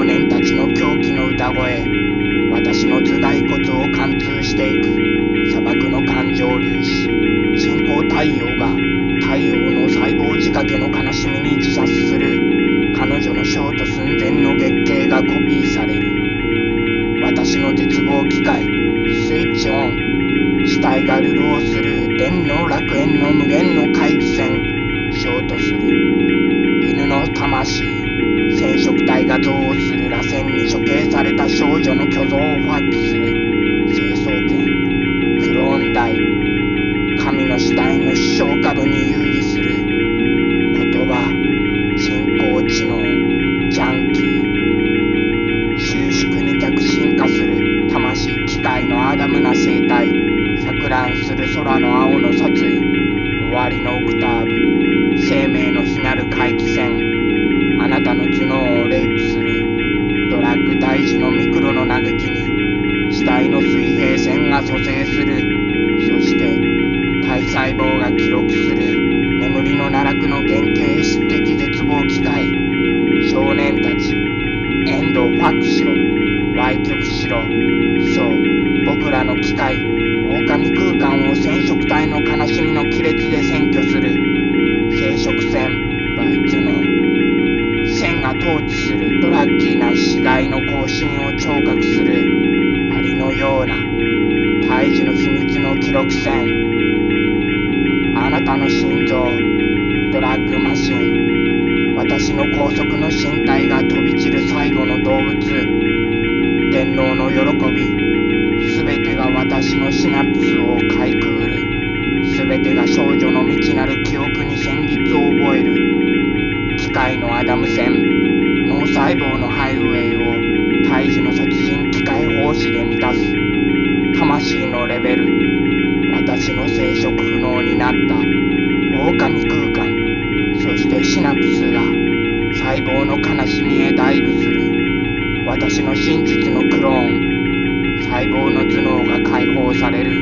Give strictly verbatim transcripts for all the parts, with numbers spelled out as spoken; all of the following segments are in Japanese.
少年たちの狂気の歌声、私の頭蓋骨を貫通していく砂漠の感情粒子。人工太陽が太陽の細胞仕掛けの悲しみに自殺する。彼女のショート寸前の月経がコピーされる。私の絶望機械スイッチオン。死体が流浪する電脳楽園の無限の回帰線。ショートする犬の魂。染色体が憎悪する螺旋に処刑された少女の虚像をファックする。成層圏クローン体。神の死体の視床下部に遊戯する。言葉人工知能ジャンキー。収縮に逆進化する魂機械のアダムな生態。錯乱する空の青の殺意。終わりのオクターブ。生命の非なる回帰線。あなたの頭脳をレイプする。ドラッグ胎児のミクロの嘆きに死体の水平線が蘇生する。そして体細胞が記録する眠りの奈落の原型質的絶望機械。少年たちエンドをファックしろ。歪曲しろ。そう僕らの機械狼空間を染色体の悲しみの亀裂で占拠する。生殖線バイツの線が統治するドラッキーな死骸の行進を聴覚する。アリのような胎児の秘密の記録線。あなたの心臓ドラッグマシン。私の高速の身体が飛び散る最後の動物。電脳の喜び。すべてが私のシナプスをかいくぐる。すべてが少女の未知なる記憶に旋律を覚える。機械のアダム線。脳細胞のハイウェイを胎児の殺人機械奉仕で満たす。魂のレベル。私の生殖不能になった狼空間。そしてシナプスが細胞の悲しみへダイブする。私の真実のクローン。細胞の頭脳が解放される。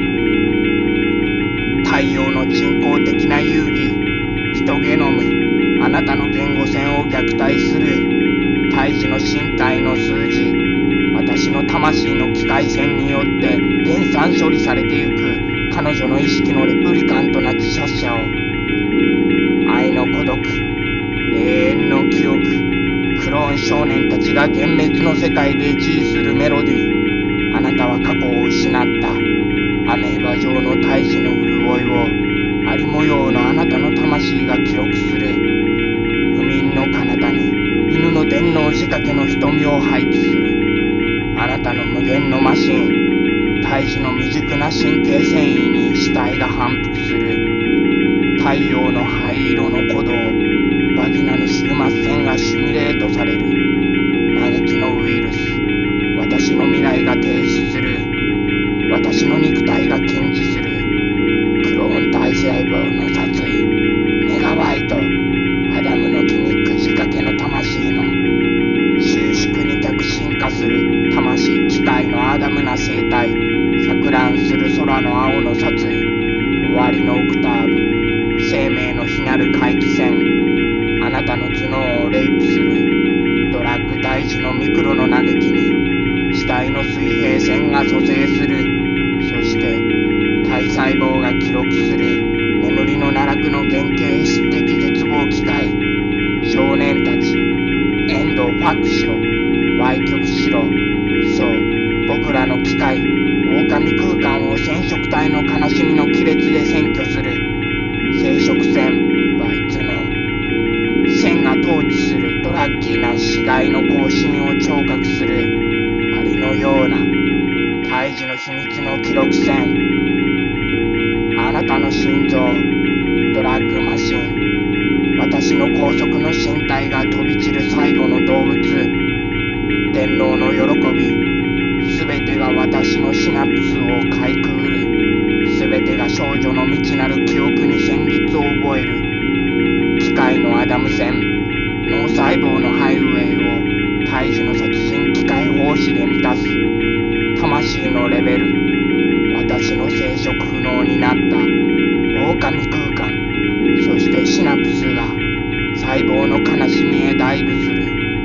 太陽の人工的な遊戯。ヒトゲノム。あなたの言語線を虐待する。胎児の身体の数字。私の魂の機械線によって電算処理されてゆく彼女の意識のレプリカントな自殺者を。愛の孤独永遠の記憶。クローン少年たちが幻滅の世界で自するメロディー。あなたは過去を失った。アメーバ状の胎児の潤いをあり模様のあなたの魂が記録する。不眠の彼方に犬の電脳仕掛けの瞳を配置する。あなたの無限のマシン。胎児の未熟な神経繊維に死体が反復する。太陽の灰色の鼓動。バギナに終末線がシミュレートされる。嘆きのウイルス。私の未来が停止する。私の肉体が禁じする。クローン体細胞の殺意。メガバイト。アダムのギミック仕掛けの魂の収縮に逆進化する魂機械のアダムな生態。錯乱する空の青の殺意。終わりのオクターブ。生命の非なる回帰線。あなたの頭脳をレイプする。ドラッグ胎児のミクロの嘆きに死体の水平線が蘇生する。そして体細胞が記録する眠りの奈落の原型質的絶望機械。少年たちエンドをファックしろ。歪曲しろ。そう僕らの機械狼空間を染色体の悲しみの亀裂で占拠する。生殖線バイツの線が統治するドラッキーな死骸の行進を聴覚する。アリのような胎児の秘密の記録線。あなたの心臓ドラッグマシン。私の高速の身体が飛び散る最後の動物。電脳の喜び。すべてが私のシナプスをかいくぐる。すべてが少女の未知なる記憶に旋律を覚える。機械のアダム線。脳細胞のハイウェイを胎児の殺人機械奉仕で満たす。魂のレベル。私の生殖不能になった狼空間。そしてシナプスが細胞の悲しみへダイブする。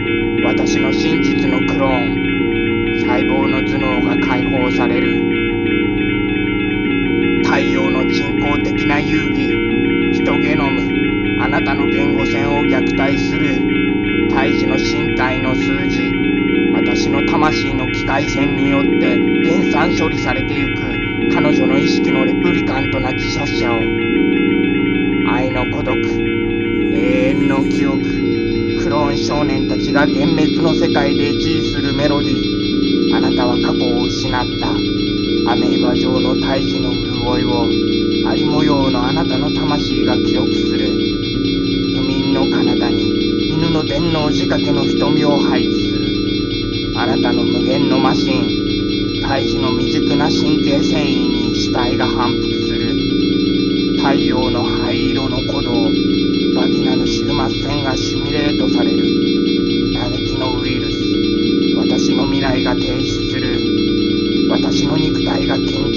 私の真実のクローン、細胞の頭脳が解放される。太陽の人工的な遊戯、ヒトゲノム、あなたの言語線を虐待する。胎児の身体の数字、私の魂の機械線によって減産処理されてゆく彼女の意識のレプリカントな自殺者を。愛の孤独、永遠の記憶、クローン少年たちが幻滅の世界で自するメロディー。あなたは過去を失った。アメーバ状の胎児の潤いをあり模様のあなたの魂が記憶する。不眠の彼方に犬の電脳仕掛けの瞳を配置する。あなたの無限のマシン、胎児の未熟な神経繊維に死体が反復する。太陽の灰色の鼓動、バギナの終末線がシミュレートされる。嘆きのウイルス、私の未来が停止する。私の肉体が緊